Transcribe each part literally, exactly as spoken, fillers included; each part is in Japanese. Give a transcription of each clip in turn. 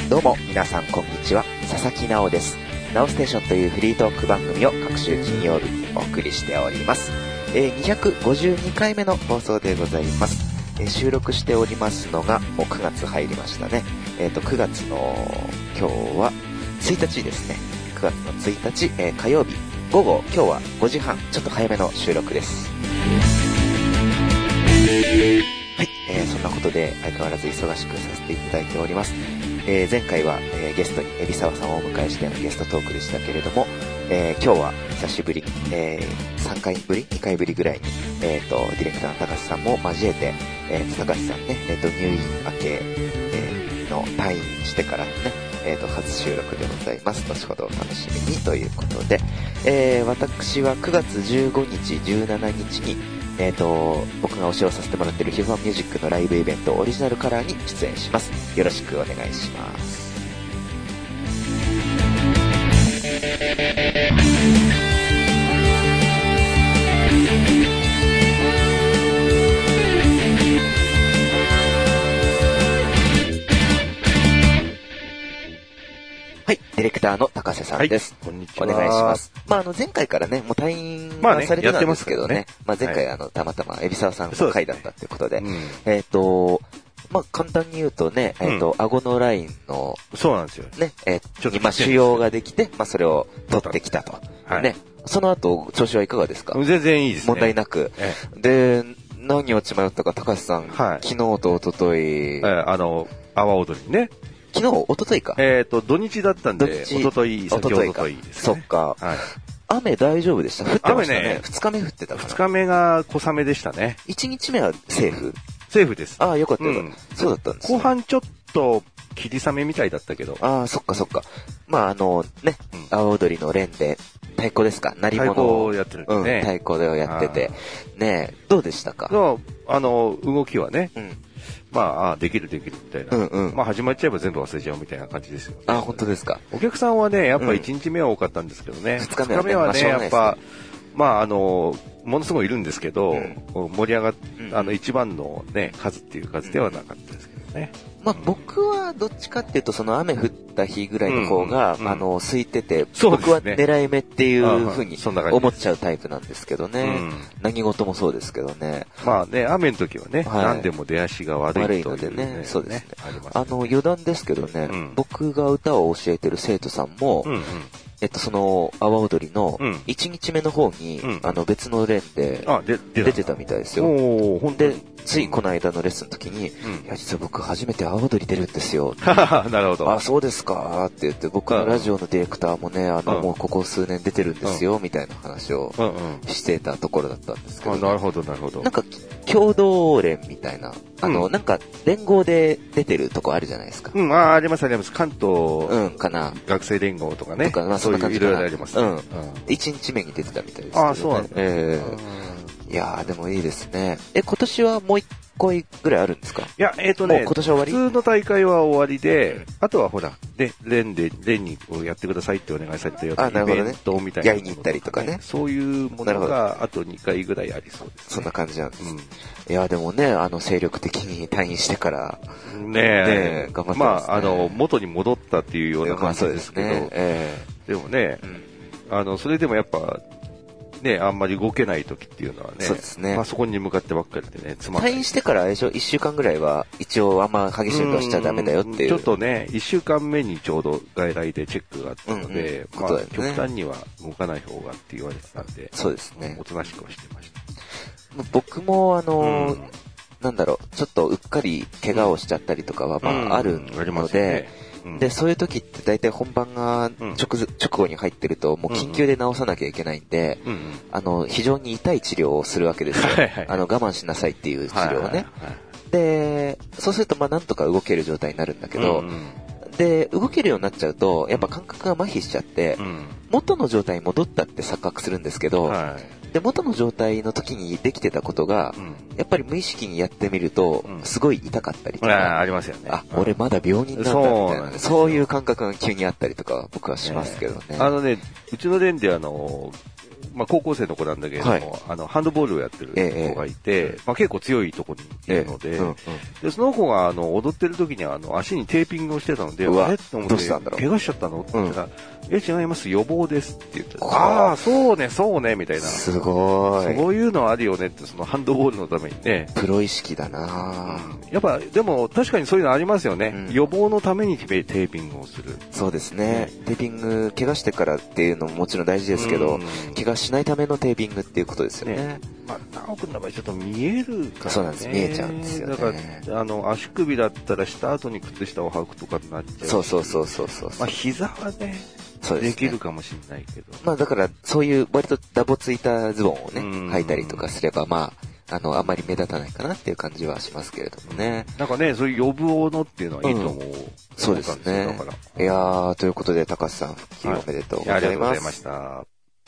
どうも皆さんこんにちは、佐々木直です。ナオステーションというフリートーク番組を各週金曜日にお送りしております。えー、にひゃくごじゅうにかいめの放送でございます。えー、収録しておりますのがもうくがつ入りましたね。えっとくがつの今日はついたちですね。くがつのついたち、えー、火曜日午後、今日はごじはん、ちょっと早めの収録です。はい、えー、そんなことで相変わらず忙しくさせていただいております。えー、前回は、えー、ゲストに海老沢さんをお迎えしてのゲストトークでしたけれども、えー、今日は久しぶり、えー、さんかいぶりにかいぶりぐらいに、えーと、ディレクターの高橋さんも交えて、えー、高橋さんね、えーと、入院明け、えー、の退院してからのね、えーと、初収録でございます。後ほどお楽しみにということで、えー、私はくがつじゅうごにち、じゅうしちにちに、えーと、僕がお教えをさせてもらっているヒューマンミュージックのライブイベントオリジナルカラーに出演します。よろしくお願いします。はい、ディレクターの高瀬さんです。 はい、こんにちは。 お願いします。まあ、あの、前回からね、もう退院はされてたんですけどね。まあ、ねまあ、前回、はい、あの、たまたま、海老沢さんの回だったっていうことで。でねうん、えっ、ー、と、まあ、簡単に言うとね、えっ、ー、と、うん、顎のラインの、 そうなんですよ。 ね、えー、今、腫瘍ができて、まあ、それを取ってきたと。はい、ね。その後、調子はいかがですか？ 全然いいですね。 問題なく。ええ、で、何を血迷ったか、高橋さん、はい、昨日と一昨日、えー、あの、阿波踊りね。 昨日、一昨日か。 えっ、ー、と、土日だったんで、一昨日、先ほど一昨日ですね。 そっか。はい。雨大丈夫でした？降ってましたね。雨ね。二日目降ってたから。 二日目が小雨でしたね。 一日目はセーフ？うん、 セーフです。 ああ、よかったよかった、うん。そうだったんです、ね。 後半ちょっと、霧雨みたいだったけど。 ああ、そっかそっか。まあ、あの、ね、阿波踊りの連で、太鼓ですか？鳴り物を。 太鼓をやってるんですね。 うん、太鼓でやってて。ねどうでしたか？ あの、動きはね。うんまあ、あできるできるみたいな、うんうん、まあ始まっちゃえば全部忘れちゃうみたいな感じですよ、ね。 あ、本当ですか。 お客さんはね、やっぱいちにちめは多かったんですけどね。 ふつかめはね、 ふつかめはね、 まあ、 やっぱ、まああの、ものすごいいるんですけど、うん、盛り上がっ、あの、一番のね、数っていう数ではなかったですけどね。 まあ僕はどっちかっていうと、その雨降った日ぐらいの方が、うんうん、あの、空いてて、僕は狙い目っていうふうに思っちゃうタイプなんですけどね。うん、何事もそうですけどね。 まあね、雨の時はね、はい、何でも出足が悪いという、ね、 悪いのでね、そうですね。ありますね。あの、余談ですけどね、うん、僕が歌を教えてる生徒さんも、うんうんえっと、その、阿波踊りの、いちにちめの方に、うん、あの、別の連で、出てたみたいですよ。で、ついこの間のレッスンの時に、うん、いや、実は僕初めて阿波踊り出るんですよ。 なるほど。 あ、そうですかって言って、僕のラジオのディレクターもね、あの、うん、もうここ数年出てるんですよ、うん、みたいな話をしてたところだったんですけど、ね。 あ、なるほど、なるほど。 なんか、共同連みたいな、あの、うん、なんか、連合で出てるとこあるじゃないですか。 うん、あ、あります、あります。関東、 うん、かな。 学生連合とかね。 とか、まあ、そんな感じいろいろあります、ね。 うん。いちにちめに出てたみたいですけど、ね。 あ、そうなんだ。 ええー。いやー、でもいいですね。え、今年はもう一回ぐらいあるんですか？ いや、えっ、ー、とね、 今年は終わり？ 普通の大会は終わりで、あとはほら、で、連で、連にこうやってくださいってお願いされたようなイベントみたいな、ね。 やりに行ったりとかね。 そういうものが、あとにかいぐらいありそうです、ね。 そんな感じなんです。うん、いや、でもね、あの、精力的に退院してから、 ねえ、ね頑張ってますね。まあ、あの、元に戻ったっていうような感じですけど、まあ、そうですね。えー、でもね、うん、あの、それでもやっぱ、ね、あんまり動けない時っていうのはね、 そうですね。 まあそこに向かってばっかりでね、つまんない。 退院してからいっしゅうかんぐらいは一応あんま激しい運動しちゃダメだよっていう。 ちょっとね、いっしゅうかんめにちょうど外来でチェックがあったので、うんうんまあ、ね、極端には動かない方がって言われてたんで、 そうですね。 おとなしくはしてました。 僕もあのーうん、なんだろう、ちょっとうっかり怪我をしちゃったりとかはまああるので、で、そういう時って大体本番が直、直後に入ってると、もう緊急で治さなきゃいけないんで、うんうん、あの、非常に痛い治療をするわけですよ。はいはい、あの、我慢しなさいっていう治療をね。はいはいはい、で、そうすると、まあ、なんとか動ける状態になるんだけど、うんうん、で、動けるようになっちゃうと、やっぱ感覚が麻痺しちゃって、うん、元の状態に戻ったって錯覚するんですけど、はいで、元の状態の時にできてたことが、うん、やっぱり無意識にやってみると、うん、すごい痛かったりとか。 あ, ありますよね。 あ、うん、俺まだ病人なんだみたいな、ね、そういう感覚が急にあったりとか僕はしますけどね。 あのね、うちの連であの、 まあ、高校生の子なんだけれども、はい、あの、ハンドボールをやってる子がいて、ええ、まあ、結構強いところにいるので、ええうんうん、で、その子が、あの、踊ってる時に、あの、足にテーピングをしてたので、あれって思って、怪我しちゃったのって言ったら、うん、え、違います、予防ですって言って、ああ、そうね、そうね、みたいな。 すごい。 そういうのあるよねって、そのハンドボールのためにね。 プロ意識だな、 うん、やっぱ、でも、確かにそういうのありますよね。うん、予防のためにテーピングをする。 そうですね。うん、テーピング、怪我してからっていうのももちろん大事ですけど、うん、怪我しないためのテーピングっていうことですよね。ねまあ、直くんの場合ちょっと見えるからね。 そうなんです。見えちゃうんですよね。 だから、あの、足首だったらした後に靴下を履くとかになっちゃうし。 そうそうそうそうそう。 まあ、膝はね、そうですね、できるかもしれないけど。 まあ、だから、そういう割とダボついたズボンをね、履いたりとかすれば、まあ、あの、あんまり目立たないかなっていう感じはしますけれどもね。 なんかね、そういう予防のっていうのはいいと思う。うん、 そうですね。だから。いやー、ということで、高橋さん、復帰おめでとうございます。はい、ありがとうございました。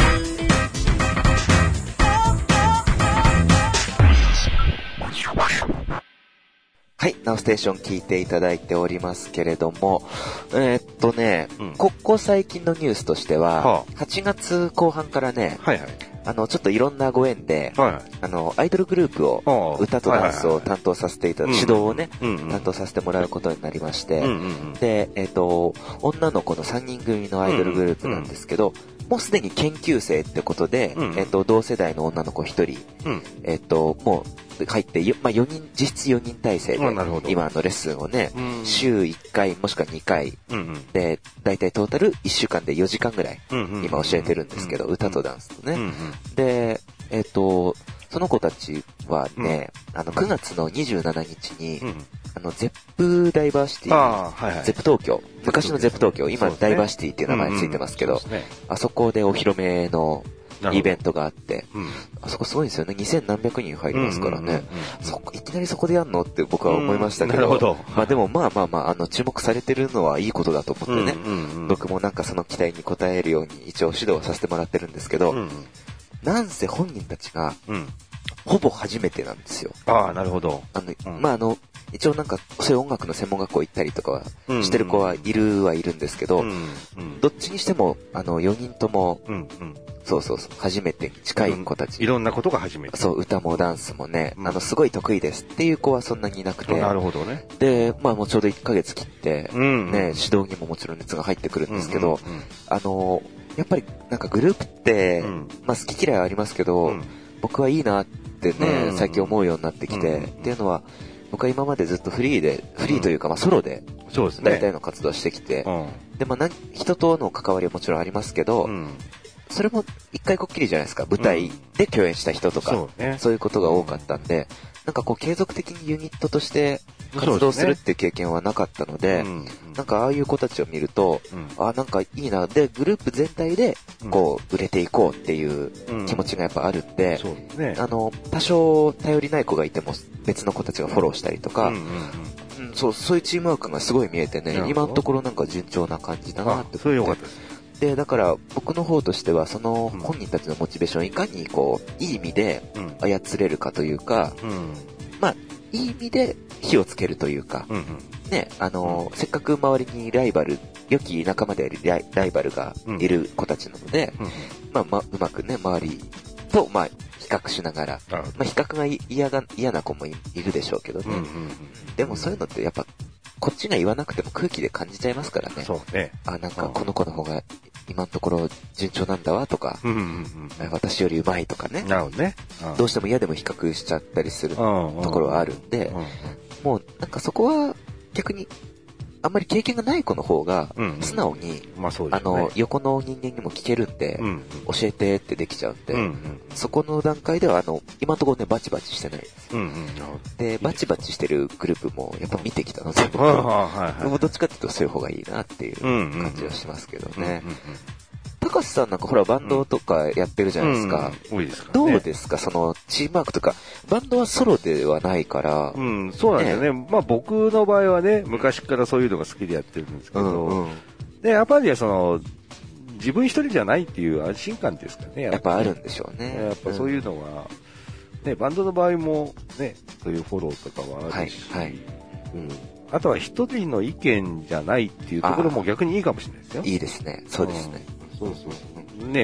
はい、ナウステーション聞いていただいておりますけれども、えー、っとね、うん、ここ最近のニュースとしては、はあ、はちがつこう半からね、はいはい、あの、ちょっといろんなご縁で、はいはい、あの、アイドルグループを、歌とダンスを担当させていただ、はいはいはい、指導をね、うんうん、担当させてもらうことになりまして、うんうんうん、で、えー、っと、女の子のさんにん組のアイドルグループなんですけど、うんうんうん、もうすでに研究生ってことで、うんうん、えっと、同世代の女の子ひとり、うん、えっと、もう、入って、まあ、よにん、実質よにん体制で、今のレッスンをね、うん、週いっかいもしくはにかい、うんうん、で、だいたいトータルいっしゅうかんでよじかんぐらい、今教えてるんですけど、歌とダンスとね。うんうん、で、えっと、その子たちはね、うん、あの、くがつのにじゅうしちにちに、うん、あの、ゼップダイバーシティ、はいはい、ゼップ東京、昔のゼップ東京、今ダイバーシティっていう名前ついてますけど、うんうんね、あそこでお披露目のイベントがあって、うん、あそこすごいんですよね。にせんなんびゃくにん入りますからね。そこ、いきなりそこでやんのって僕は思いましたけど、うん、なるほど。まあでもまあまあまあ、あの、注目されてるのはいいことだと思ってね、うんうんうん、僕もなんかその期待に応えるように一応指導させてもらってるんですけど、うん、なんせ本人たちが、うんほぼ初めてなんですよ。 ああ、なるほど。 あの、うん、まあ、あの、一応なんか、そういう音楽の専門学校行ったりとかは、してる子はいるはいるんですけど、うんうん、どっちにしても、あの、よにんとも、うんうん、そうそうそう、初めてに近い子たち。 いろんなことが初めて。 そう、歌もダンスもね、うん、あの、すごい得意ですっていう子はそんなにいなくて。 なるほどね。 で、まあ、もうちょうどいっかげつ切って、うんうん、ね、指導にももちろん熱が入ってくるんですけど、うんうんうん、あの、やっぱりなんかグループって、うん、まあ、好き嫌いはありますけど、うん、僕はいいなって、ってね、うん、最近思うようになってきて、うん、っていうのは僕は今までずっとフリーでフリーというか、まあソロで大体の活動してきて、うん、でまあ人との関わりはもちろんありますけど、うん、それも一回こっきりじゃないですか。舞台で共演した人とか、そうね、そういうことが多かったんで、なんかこう継続的にユニットとして活動するっていう経験はなかったので、うん、なんかああいう子たちを見ると、うん、あなんかいいな、でグループ全体でこう売れていこうっていう気持ちがやっぱあるんで、うんね、あの多少頼りない子がいても別の子たちがフォローしたりとか、うんうんうん、そうそういうチームワークがすごい見えてね、今のところなんか順調な感じだなって思って。で、だから僕の方としてはその本人たちのモチベーションをいかにこういい意味で操れるかというか、うん、まあいい意味で火をつけるというか、うんうん、ね、あの、うん、せっかく周りにライバル、良き仲間であるライ、ライバルがいる子たちなので、うんうん、まあ、まあ、うまくね、周りと、まあ、比較しながら、まあ、比較が嫌が、嫌な子も い, いるでしょうけどね、うんうんうん。でもそういうのってやっぱ、こっちが言わなくても空気で感じちゃいますからね。 そうね。 あ、なんかこの子の方が今のところ順調なんだわとか、うんうんうん、私より上手いとかね。 なるほどね。 どうしても嫌でも比較しちゃったりするところはあるんで、うんうん、もうなんかそこは逆にあんまり経験がない子の方が素直に、うんうん、まあそうですね、あの横の人間にも聞けるんで、うんうん、教えてってできちゃうんで、うんうん、そこの段階ではあの今のところねバチバチしてないです、うんうん、でバチバチしてるグループもやっぱ見てきたので、僕は、はいはい、どっちかっていうとそういう方がいいなっていう感じはしますけどね。高橋さんなんかほらバンドとかやってるじゃないですか。 うんうん、多いですからね。どうですかそのチームワークとか、バンドはソロではないから。 うん、そうなんですよね。ね、まあ僕の場合はね、昔からそういうのが好きでやってるんですけど、うんうん、で、やっぱりその、自分一人じゃないっていう安心感ですかね。 やっぱ、やっぱあるんでしょうね。 やっぱそういうのは、うん、ね、バンドの場合もね、そういうフォローとかはあるし、はいはい、うん、あとは一人の意見じゃないっていうところも逆にいいかもしれないですよ。 いいですね。そうですね。 うん、そうそう。ね。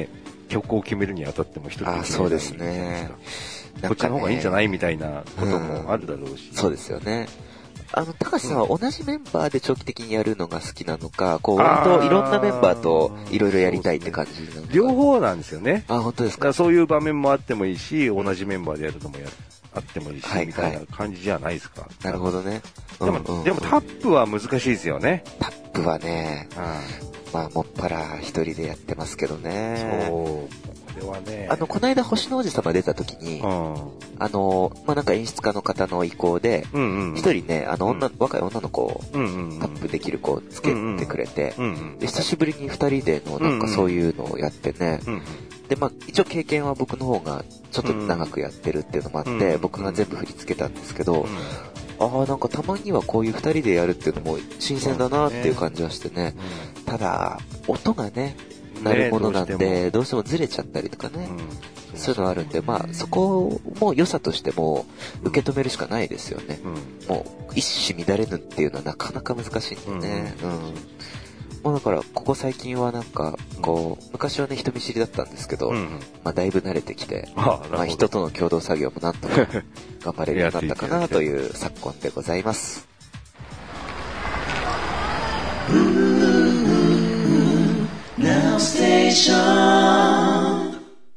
曲を決めるにあたっても一人で決める。 あ、そうですね。 こっちの方がいいんじゃないみたいなこともあるだろうし。 うん、そうですよね。あの、高橋さんは同じメンバーで長期的にやるのが好きなのか、こう、割といろんなメンバーといろいろやりたいって感じなのか。 両方なんですよね。 あ、本当ですか。 そういう場面もあってもいいし、同じメンバーでやるのもやあってもいいし、はい、みたいな感じじゃないですか。 なるほどね。 でも、うんうんうん、でもタップは難しいですよね。 タップはね、うん、まあ、もっぱら一人でやってますけどね。 そう。これはね。 あの、この間星の王子様出た時に、うん、あの、まあ、なんか演出家の方の意向で、一、うんうん、人ね、あの、女、うん、若い女の子をタップできる子をつけてくれて、うんうん、で久しぶりに二人でのなんかそういうのをやってね、うんうん、で、まあ、一応経験は僕の方がちょっと長くやってるっていうのもあって、うん、僕が全部振り付けたんですけど、うん、ああ、なんかたまにはこういう二人でやるっていうのも新鮮だなっていう感じはしてね、うん、ただ、音がね、なるものなんで、ね、どうしてもずれちゃったりとかね、うん、そういうのあるんで、まあ、そこも良さとしても受け止めるしかないですよね。うん、もう、一糸乱れぬっていうのはなかなか難しいんでね。うん、うん、もうだから、ここ最近はなんか、こう、昔はね、人見知りだったんですけど、うん、まあ、だいぶ慣れてきて、ああ、まあ、人との共同作業もなんとか頑張れるようになったかなという昨今でございます。Now Station はい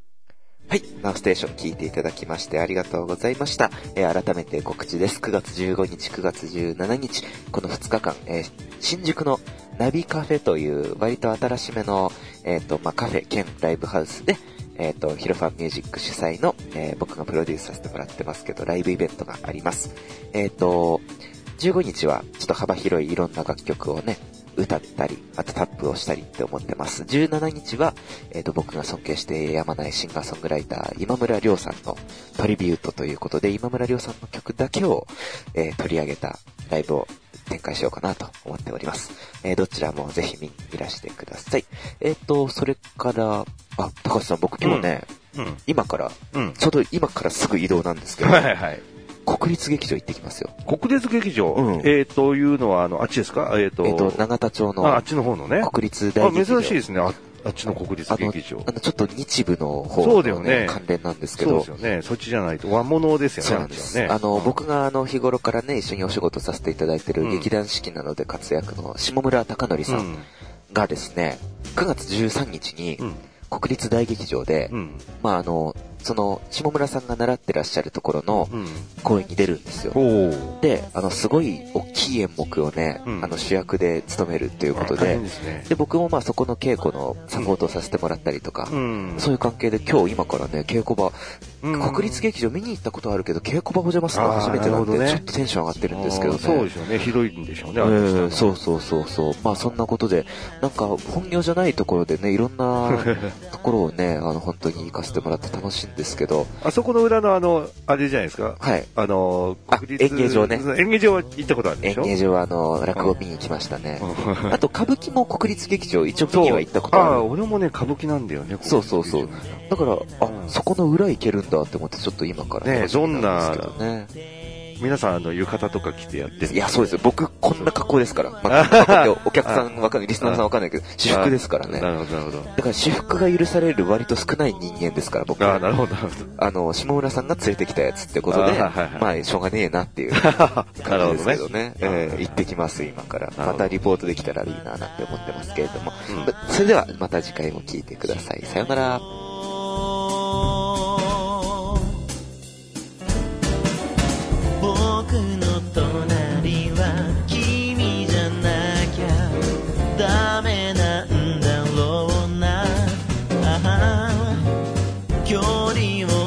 、Now Station 聞いていただきましてありがとうございました。えー、改めて告知です。くがつじゅうごにち、くがつじゅうしちにち、このふつかかん、えー、新宿のナビカフェという割と新しめの、えっと、まあ、カフェ兼ライブハウスで、えっと、ヒロファンミュージック主催の、えー、僕がプロデュースさせてもらってますけど、ライブイベントがあります。えっと、じゅうごにちはちょっと幅広いいろんな楽曲をね、歌ったり、あとタップをしたりって思ってます。じゅうしちにちは、えっと、僕が尊敬してやまないシンガーソングライター、今村亮さんのトリビュートということで、今村亮さんの曲だけを、えー、取り上げたライブを展開しようかなと思っております。えー、どちらもぜひ見、いらしてください。えっと、それから、あ、高橋さん、僕今日ね、うんうん、今から、うん、ちょうど今からすぐ移動なんですけど、はいはい、国立劇場行ってきますよ。 国立劇場、うん、えー、というのは、あの、あっちですか？えっ、ー、と、 えっ、ー、と、永田町の、 あ、あっちの方のね。 国立大劇場。 あ、珍しいですね。ああっちの国立劇場。 あの、あのちょっと日舞の方の、ね、そうね、関連なんですけど。 そうですよね。そっちじゃないと和物ですよね。 そうなんです。ね、あの、うん、僕があの、日頃からね、一緒にお仕事させていただいてる劇団四季なので活躍の下村隆則さんがですね、くがつじゅうさんにちに、国立大劇場で、うん、まああの、その、下村さんが習ってらっしゃるところの公演に出るんですよ。うん、で、あの、すごい大きい演目をね、うん、あの、主役で務めるっていうことで、で, で、僕もまあそこの稽古のサポートをさせてもらったりとか、うん、そういう関係で今日今からね、稽古場、うん、国立劇場見に行ったことあるけど、稽古場お邪魔するの初めてなんで、ね、ちょっとテンション上がってるんですけどね。 そうでしょうね。広いんでしょうね。えー、そうそうそうそう。まあそんなことで、なんか本業じゃないところでね、いろんなところをね、あの、本当に行かせてもらって楽しいんですけど、 あそこの裏のあの、あれじゃないですか。 はい。 あの、 国立演芸場ね。 演芸場は行ったことあるでしょ？ 演芸場はあの、落語見に行きましたね。あと、歌舞伎も国立劇場、一応見には行ったことある。 ああ、俺もね、歌舞伎なんだよね。 そうそうそう。だから、あ、そこの裏行けるんだって思って、ちょっと今からね、どんな、皆さん、あの、浴衣とか着てやってる。 いや、そうですよ。僕、こんな格好ですから。まあ、お客さんわかんない、リスナーさんわかんないけど、私服ですからね。 なるほど、なるほど。 だから、私服が許される割と少ない人間ですから、僕は。 あ、なるほど、なるほど。 あの、下村さんが連れてきたやつってことで、まあ、しょうがねえなっていう感じですけどね。えー、行ってきます、今から。またリポートできたらいいな、なんて思ってますけれども。それでは、また次回も聞いてください。さよなら。僕の隣は君じゃなきゃダメなんだろうな、ああ距離を